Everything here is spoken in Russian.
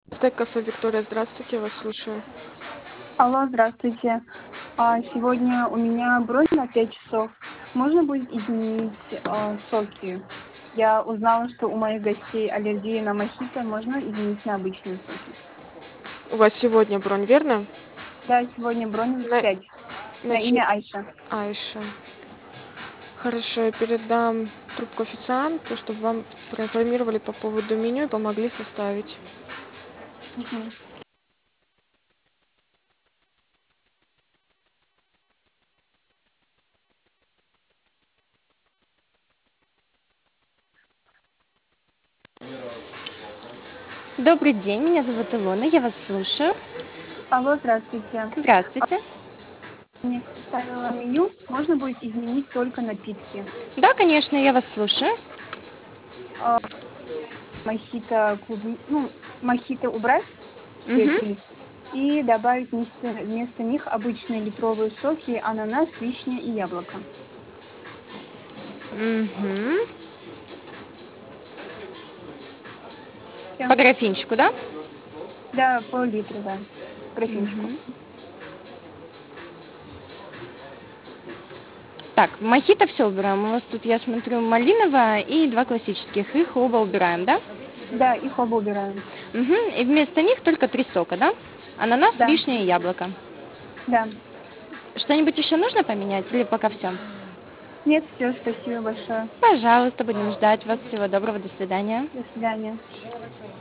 Стейк кафе Виктория, здравствуйте, я вас слушаю. Алло, здравствуйте. Сегодня у меня бронь на 5 часов. Можно будет изменить соки? Я узнала, что у моих гостей аллергия на мохито. Можно изменить на обычные соки? У вас сегодня бронь, верно? Да, сегодня бронь в На, 5. на На имя Айша. Айша. Хорошо, я передам трубку официанту, чтобы вам проинформировали по поводу меню и помогли составить. Мгм. Добрый день, меня зовут Илона, я вас слушаю. Алло, здравствуйте. Здравствуйте. Я составила меню. Можно будет изменить только напитки. Да, конечно, я вас слушаю. Мохито мохито убрать, все Угу. 3. И добавить вместо них обычные литровые соки: ананас, вишня и яблоко. Угу. Всё. По графинчику, да? Да, пол-литра, да, графинчику. Угу. Так, мохито все убираем. У вас тут, я смотрю, малиновое и два классических. Их оба убираем, да? Да, их оба убираем. Угу. И вместо них только три сока, да? Ананас, Да, вишня и яблоко. да. Что-нибудь еще нужно поменять или пока все? Нет, все, спасибо большое. Пожалуйста, будем ждать вас. Всего доброго, до свидания. До свидания.